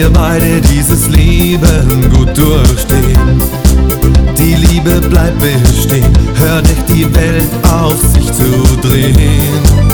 wir beide dieses Leben gut durchstehen. Die Liebe bleibt bestehen, hört echt die Welt auf sich zu drehen.